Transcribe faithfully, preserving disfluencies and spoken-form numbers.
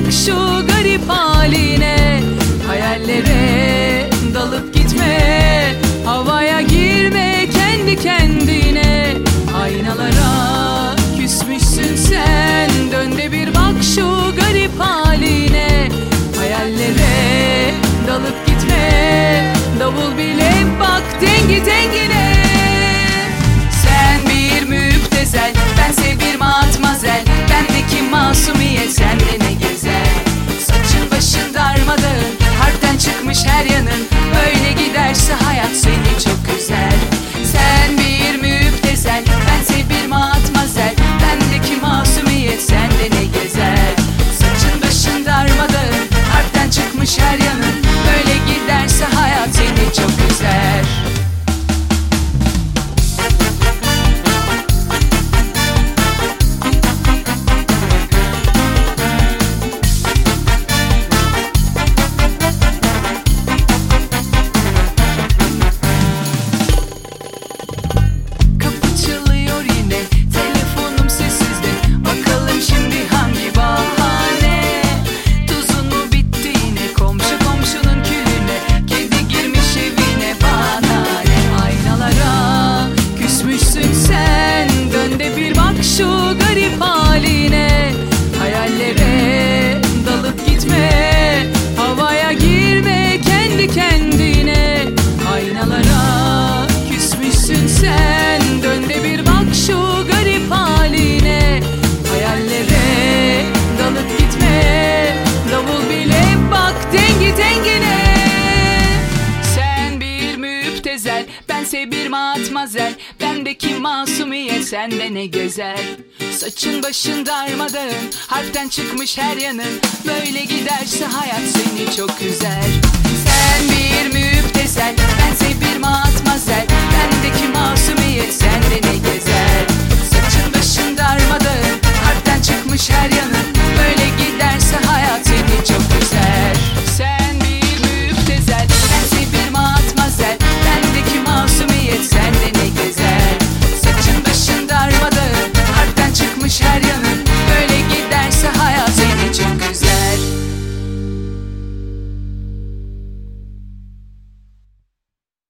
şu garip haline. Hayallere dalıp gitme, havaya girme kendi kendine. Aynalara küsmüşsün sen, dön de bir bak şu garip haline. Hayallere dalıp gitme, davul bile bak dengi dengine. Sen bir müptezel, bense bir matmazel, bendeki masumiyet sende ne gezer. Saçın başın darmadağın, harpten çıkmış her yanın, böyle giderse hayat seni çok üzer. Sen bir müptezel, bense bir matmazel, bendeki masumiyet sende ne gezer. Saçın başın darmadağın, harpten çıkmış her yanın, böyle giderse hayat seni çok üzer. Şu garip haline, hayallere dalıp gitme, havaya girme kendi kendine. Aynalara küsmüşsün sen, dön de bir bak şu garip haline. Hayallere dalıp gitme, davul bile bak dengi dengine. Sen bir müptezel, bense bir matmazel, bendeki masumiyet sende ne gezer. Saçın başın darmadağın, harpten çıkmış her yanın, böyle giderse hayat seni çok üzer. Sen bir müptezel, bense bir matmazel, bendeki masumiyet sende ne gezer.